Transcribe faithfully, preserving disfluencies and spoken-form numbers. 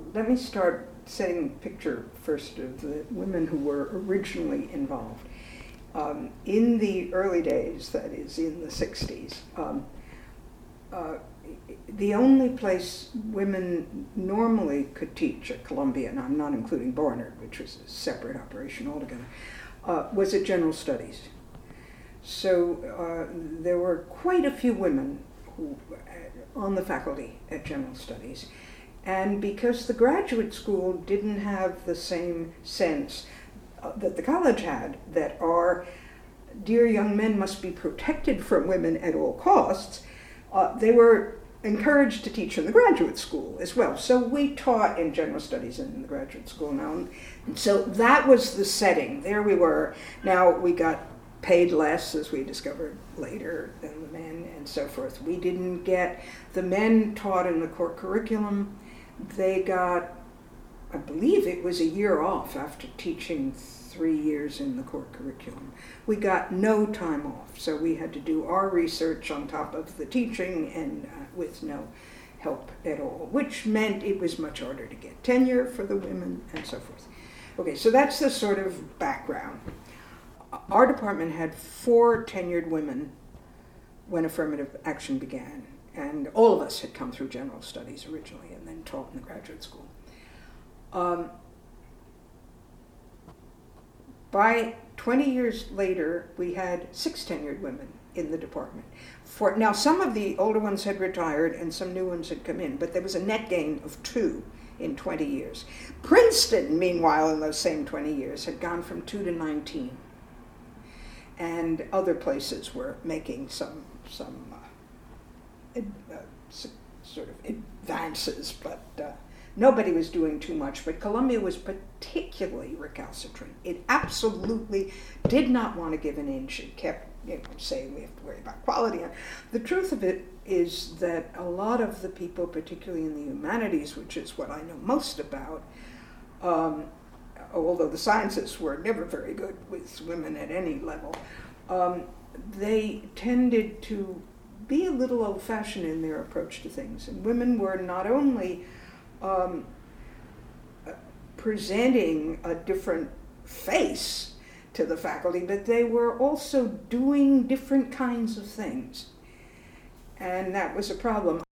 let me start setting a picture first of the women who were originally involved. Um, in the early days, that is, in the sixties, um, uh, the only place women normally could teach at Columbia, and I'm not including Barnard, which was a separate operation altogether, uh, was at General Studies. So uh, there were quite a few women who, uh, on the faculty at General Studies. And because the graduate school didn't have the same sense uh, that the college had, that our dear young men must be protected from women at all costs, uh, they were encouraged to teach in the graduate school as well. So we taught in general studies in the graduate school now. And so that was the setting. There we were. Now we got paid less, as we discovered later, than the men and so forth. We didn't get, the men taught in the core curriculum. They got, I believe it was a year off after teaching three years in the core curriculum. We got no time off, so we had to do our research on top of the teaching and uh, with no help at all, which meant it was much harder to get tenure for the women and so forth. Okay, so that's the sort of background. Our department had four tenured women when affirmative action began, and all of us had come through general studies originally and then taught in the graduate school. Um, by twenty years later, we had six tenured women in the department. For, now, some of the older ones had retired and some new ones had come in, but there was a net gain of two in twenty years. Princeton, meanwhile, in those same twenty years, had gone from two to nineteen. And other places were making some some uh, uh, sort of advances, but uh, nobody was doing too much. But Columbia was particularly recalcitrant. It absolutely did not want to give an inch. It kept, you know, saying we have to worry about quality. And the truth of it is that a lot of the people, particularly in the humanities, which is what I know most about, um, although the sciences were never very good with women at any level, um, they tended to be a little old-fashioned in their approach to things. And women were not only um, presenting a different face to the faculty, but they were also doing different kinds of things. And that was a problem.